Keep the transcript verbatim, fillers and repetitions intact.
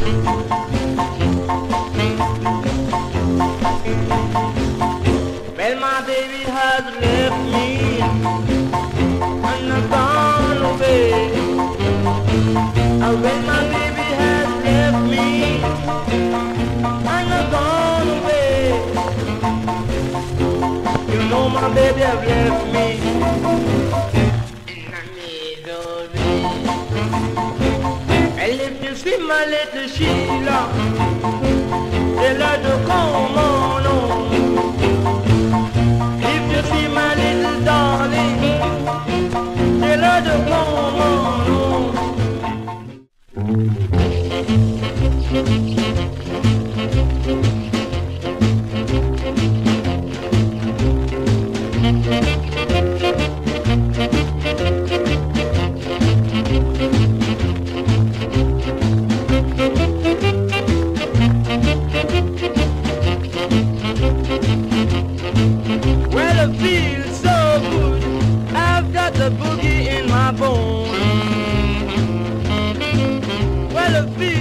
Well, my baby has left me and I've gone away. Oh, well, my baby has left me and I've gone away. You know my baby have left me in a misery. And if you see my little Sheila, tell her to come on home. If you see my little darling, tell her to come on home. Well, it feels so good, I've got the boogie in my bones. Well, it feels